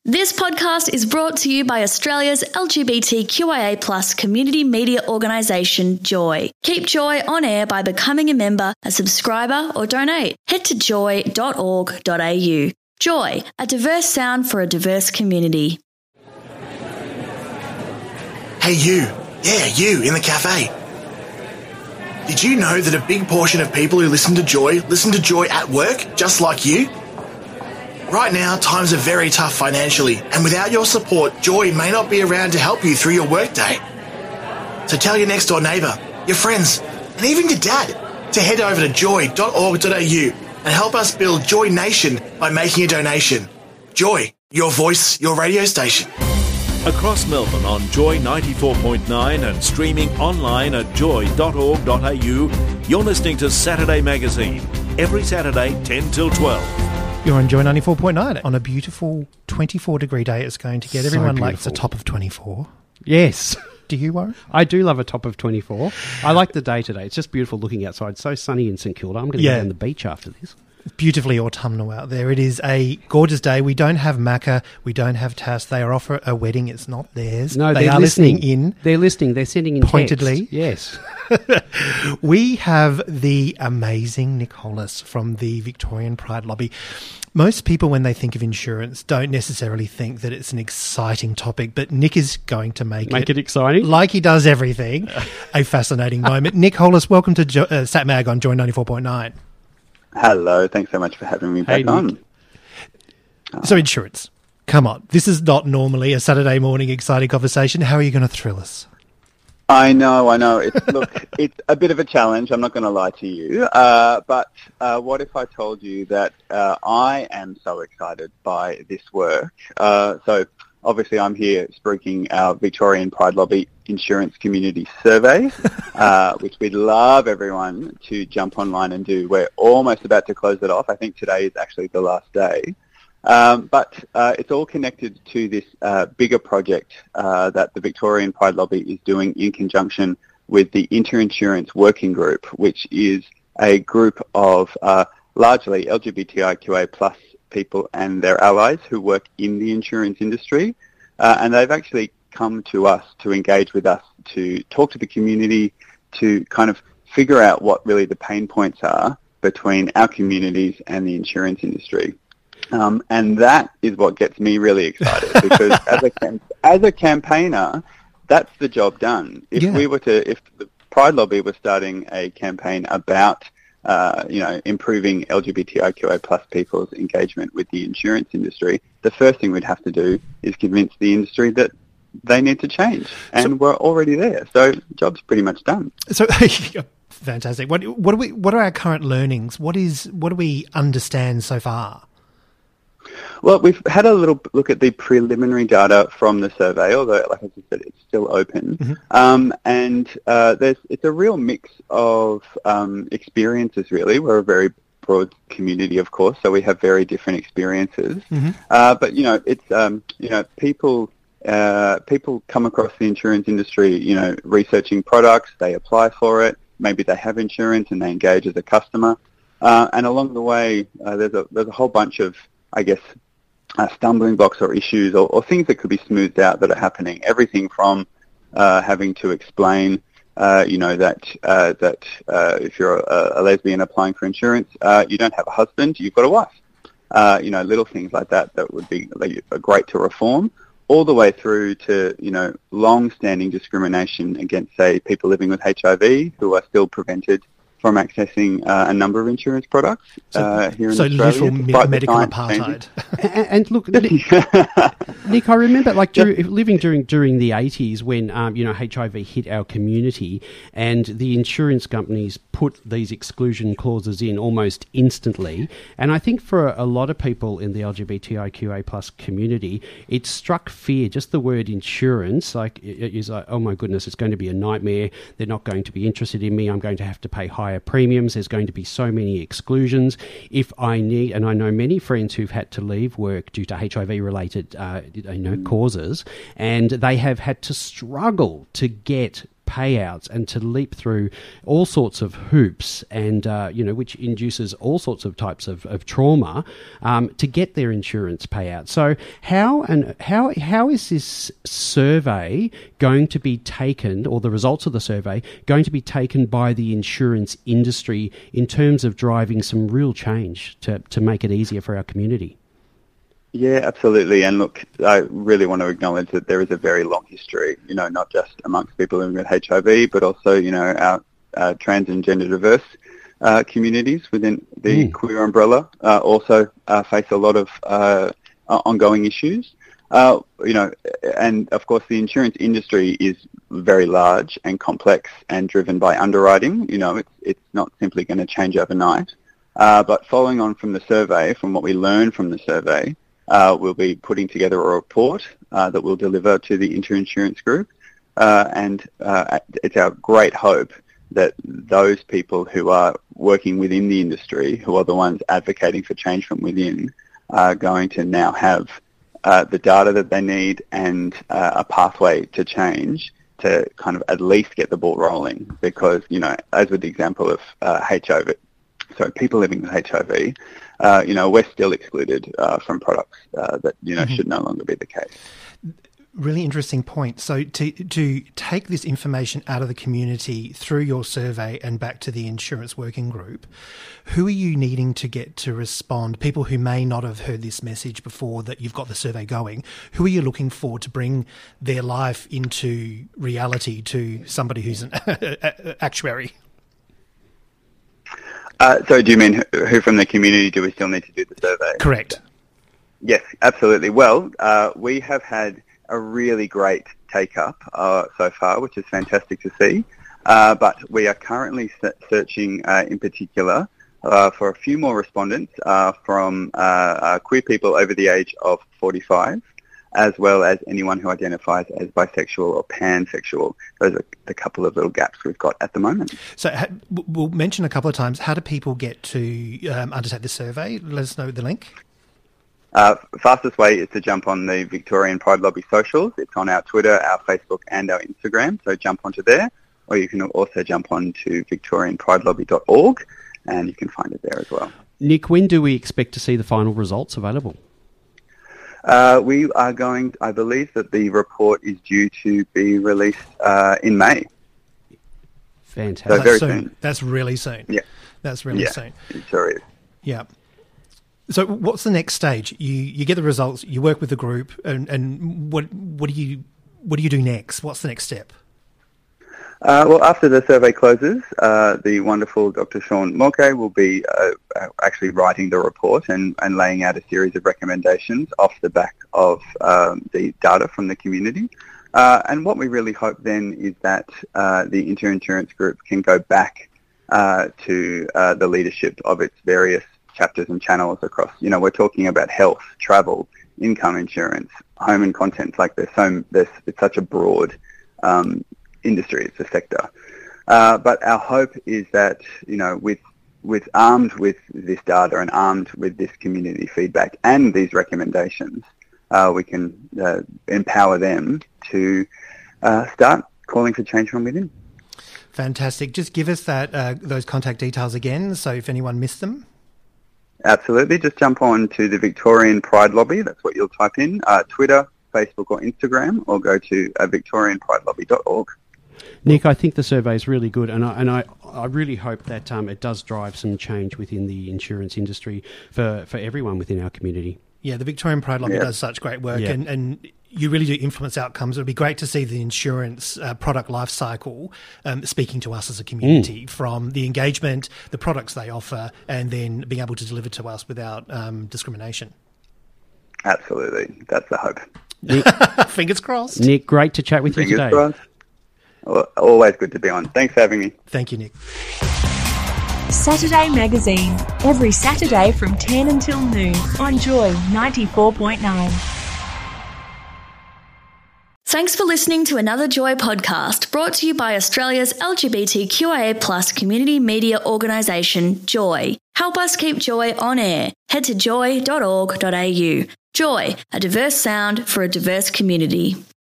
This podcast is brought to you by Australia's LGBTQIA+ community media organisation, Joy. Keep Joy on air by becoming a member, a subscriber or donate. Head to joy.org.au. Joy, a diverse sound for a diverse community. Hey you, you in the cafe. Did you know that a big portion of people who listen to Joy at work, just like you? Right now, times are very tough financially, and without your support, Joy may not be around to help you through your workday. So tell your next door neighbour, your friends, and even your dad to head over to joy.org.au and help us build Joy Nation by making a donation. Joy, your voice, your radio station. Across Melbourne on Joy 94.9 and streaming online at joy.org.au, you're listening to Saturday Magazine, every Saturday 10 till 12. You're on Joy 94.9 on a beautiful 24-degree day it's going to get. So Everyone beautiful. likes a top of 24. Yes. Do you, Warren? I do love a top of 24. I like the day today. It's just beautiful looking outside. So sunny in St Kilda. I'm going to go down the beach after this. Beautifully autumnal out there. It is a gorgeous day. We don't have Macca. We don't have Tass. They are off for a wedding. It's not theirs. No, they are listening in. They're listening. They're sending in pointedly. Text. Yes. We have the amazing Nick Hollis from the Victorian Pride Lobby. Most people, when they think of insurance, don't necessarily think that it's an exciting topic, but Nick is going to make it exciting. Like he does everything, a fascinating moment. Nick Hollis, welcome to Sat Mag on Joy 94.9. Hello, thanks so much for having me back on. So insurance, come on. This is not normally a Saturday morning exciting conversation. How are you going to thrill us? I know. It's a bit of a challenge, I'm not going to lie to you. But what if I told you that I am so excited by this work? So obviously I'm here speaking our Victorian Pride Lobby Insurance Community Survey, which we'd love everyone to jump online and do. We're almost about to close it off. I think today is actually the last day. But it's all connected to this bigger project that the Victorian Pride Lobby is doing in conjunction with the Interinsurance Working Group, which is a group of largely LGBTIQA+ people and their allies who work in the insurance industry. And they've actually come to us to engage with us, to talk to the community, to kind of figure out what really the pain points are between our communities and the insurance industry. And that is what gets me really excited because as a campaigner, that's the job done. If the Pride Lobby was starting a campaign about improving LGBTIQA+ people's engagement with the insurance industry, the first thing we'd have to do is convince the industry that they need to change, and we're already there. So the job's pretty much done. So fantastic. What are our current learnings? What do we understand so far? Well, we've had a little look at the preliminary data from the survey, although, like I said, it's still open. Mm-hmm. It's a real mix of experiences, really. We're a very broad community, of course, so we have very different experiences. Mm-hmm. But, people come across the insurance industry, researching products, they apply for it, maybe they have insurance and they engage as a customer. And along the way, there's a whole bunch of, I guess, stumbling blocks or issues or things that could be smoothed out that are happening. Everything from having to explain, that if you're a lesbian applying for insurance, you don't have a husband, you've got a wife. Little things like that would be great to reform, all the way through to, long-standing discrimination against, say, people living with HIV who are still prevented from accessing a number of insurance products here in Australia. So literal medical apartheid. And look, Nick, I remember living during the 80s when HIV hit our community, and the insurance companies put these exclusion clauses in almost instantly. And I think for a lot of people in the LGBTIQA+ community, it struck fear. Just the word insurance, is like, oh my goodness, it's going to be a nightmare. They're not going to be interested in me. I'm going to have to pay higher premiums. There's going to be so many exclusions. If I need, and I know many friends who've had to leave work due to HIV-related causes, and they have had to struggle to get payouts and to leap through all sorts of hoops and, which induces all sorts of types of trauma to get their insurance payout. So how is this survey going to be taken, or the results of the survey going to be taken by the insurance industry in terms of driving some real change to make it easier for our community? Yeah, absolutely. And look, I really want to acknowledge that there is a very long history, not just amongst people living with HIV, but also, our trans and gender diverse communities within the queer umbrella also face a lot of ongoing issues. And of course the insurance industry is very large and complex and driven by underwriting. It's not simply going to change overnight. But following on from the survey, from what we learned from the survey, we'll be putting together a report that we'll deliver to the Inter-Insurance Group. And it's our great hope that those people who are working within the industry, who are the ones advocating for change from within, are going to now have the data that they need and a pathway to change to kind of at least get the ball rolling. Because, as with the example of people living with HIV, we're still excluded from products that, should no longer be the case. Really interesting point. So to take this information out of the community through your survey and back to the insurance working group, who are you needing to get to respond? People who may not have heard this message before that you've got the survey going, who are you looking for to bring their life into reality to somebody who's an actuary? So do you mean who from the community do we still need to do the survey? Correct. Yes, absolutely. Well, we have had a really great take-up so far, which is fantastic to see. But we are currently searching in particular for a few more respondents from queer people over the age of 45, as well as anyone who identifies as bisexual or pansexual. Those are the couple of little gaps we've got at the moment. So we'll mention a couple of times, how do people get to undertake the survey? Let us know the link. Fastest way is to jump on the Victorian Pride Lobby socials. It's on our Twitter, our Facebook and our Instagram, so jump onto there. Or you can also jump on to victorianpridelobby.org and you can find it there as well. Nick, when do we expect to see the final results available? We are going, I believe that the report is due to be released in May. Fantastic. So very soon. That's really soon. Yeah. That's really soon. It sure is. Yeah. So what's the next stage? You get the results, you work with the group, and what do you do next? What's the next step? Well, after the survey closes, the wonderful Dr. Sean Moke will be actually writing the report and laying out a series of recommendations off the back of the data from the community. And what we really hope then is that the Inter-Insurance Group can go back to the leadership of its various chapters and channels across, we're talking about health, travel, income insurance, home and contents. Like it's such a broad industry, it's a sector. But our hope is that, with armed with this data and armed with this community feedback and these recommendations, we can empower them to start calling for change from within. Fantastic. Just give us those contact details again, so if anyone missed them. Absolutely. Just jump on to the Victorian Pride Lobby. That's what you'll type in. Twitter, Facebook or Instagram, or go to victorianpridelobby.org. Nick, I think the survey is really good, and I really hope that it does drive some change within the insurance industry for everyone within our community. Yeah, the Victorian Pride Lobby does such great work, and you really do influence outcomes. It would be great to see the insurance product life cycle speaking to us as a community, from the engagement, the products they offer, and then being able to deliver to us without discrimination. Absolutely. That's the hope. Nick, fingers crossed. Nick, great to chat with you today. Fingers crossed. Always good to be on. Thanks for having me. Thank you, Nick. Saturday Magazine, every Saturday from 10 until noon on Joy 94.9. Thanks for listening to another Joy podcast brought to you by Australia's LGBTQIA+ community media organisation, Joy. Help us keep Joy on air. Head to joy.org.au. Joy, a diverse sound for a diverse community.